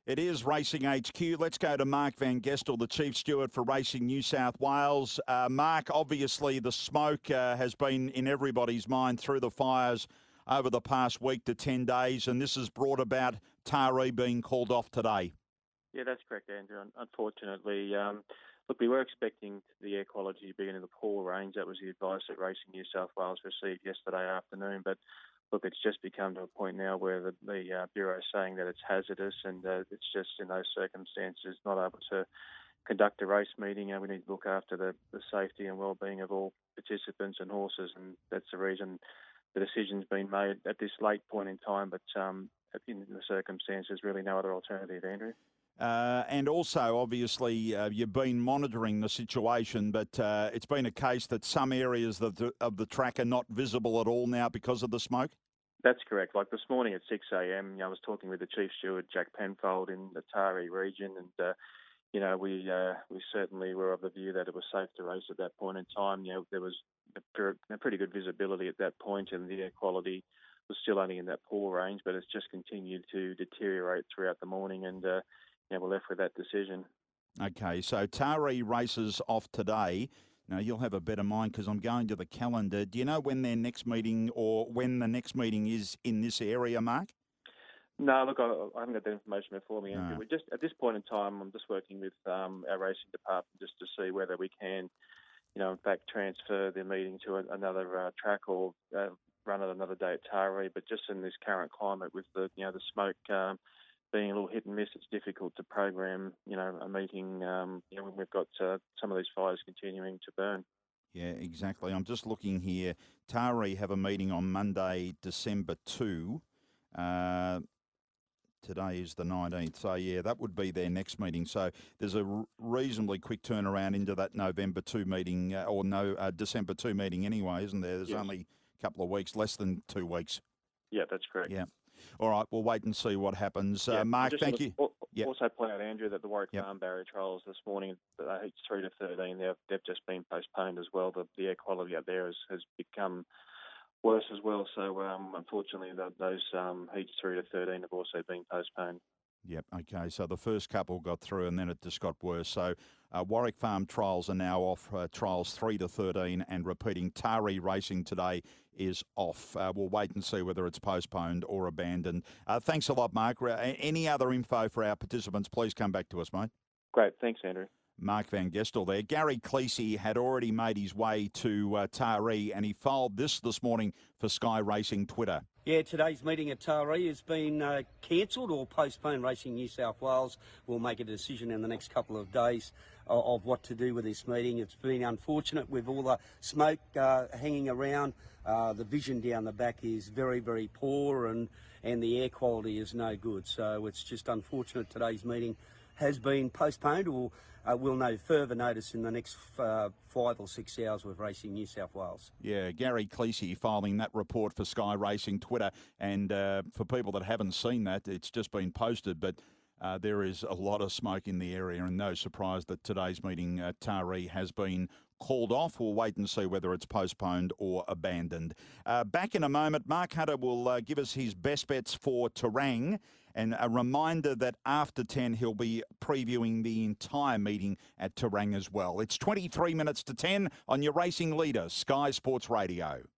It is Racing HQ. Let's go to Mark Van Gestel, the Chief Steward for Racing New South Wales. Mark, obviously the smoke has been in everybody's mind through the fires over the past week to 10 days, and this has brought about Taree being called off today. Yeah, that's correct, Andrew. Unfortunately, look, we were expecting the air quality to be in the poor range. That was the advice that Racing New South Wales received yesterday afternoon, but look, it's just become to a point now where the Bureau is saying that it's hazardous, and it's just in those circumstances not able to conduct a race meeting. We need to look after the safety and well-being of all participants and horses, and that's the reason the decision's been made at this late point in time. But in the circumstances, really no other alternative, Andrew. And also, obviously, you've been monitoring the situation, but it's been a case that some areas of the track are not visible at all now because of the smoke? That's correct. Like this morning at 6 a.m, I was talking with the Chief Steward, Jack Penfold, in the Taree region, and we certainly were of the view that it was safe to race at that point in time. There was a pretty good visibility at that point, and the air quality was still only in that poor range, but it's just continued to deteriorate throughout the morning, and we're left with that decision. Okay, so Taree races off today. Now, you'll have a better mind because I'm going to the calendar. Do you know when their next meeting or when the next meeting is in this area, Mark? No, look, I haven't got that information before me, Andrew. No. We're just, at this point in time, I'm just working with our racing department just to see whether we can, in fact, transfer the meeting to another track or run it another day at Taree. But just in this current climate with the smoke being a little hit and miss, it's difficult to program, a meeting, when we've got some of these fires continuing to burn. Yeah, exactly. I'm just looking here. Taree have a meeting on Monday, December 2. Today is the 19th. So, yeah, that would be their next meeting. So there's a reasonably quick turnaround into that November 2 meeting, December 2 meeting anyway, isn't there? There's only a couple of weeks, less than 2 weeks. Yeah, that's correct. Yeah. All right, we'll wait and see what happens. Yeah. Mark, thank you. Also point out, Andrew, that the Warwick Farm barrier trials this morning, H3 to 13, they've just been postponed as well. The air quality out there has become worse as well. So, unfortunately, those H3 to 13 have also been postponed. Yep, okay. So the first couple got through and then it just got worse. So Warwick Farm trials are now off, trials 3 to 13, and repeating, Taree racing today is off. We'll wait and see whether it's postponed or abandoned. Thanks a lot, Mark. Any other info for our participants, please come back to us, mate. Great. Thanks, Andrew. Mark Van Gestel there. Gary Cleese had already made his way to Taree, and he filed this morning for Sky Racing Twitter. Yeah, today's meeting at Taree has been cancelled or postponed. Racing New South Wales will make a decision in the next couple of days of what to do with this meeting. It's been unfortunate with all the smoke hanging around. The vision down the back is very, very poor, and the air quality is no good. So it's just unfortunate today's meeting has been postponed, or we'll know further notice in the next 5 or 6 hours with Racing New South Wales. Yeah, Gary Cleese filing that report for Sky Racing Twitter. And for people that haven't seen that, it's just been posted, but there is a lot of smoke in the area, and no surprise that today's meeting at Taree has been called off. We'll wait and see whether it's postponed or abandoned. Back in a moment, Mark Hunter will give us his best bets for Terang. And a reminder that after 10, he'll be previewing the entire meeting at Terang as well. It's 23 minutes to 10 on your racing leader, Sky Sports Radio.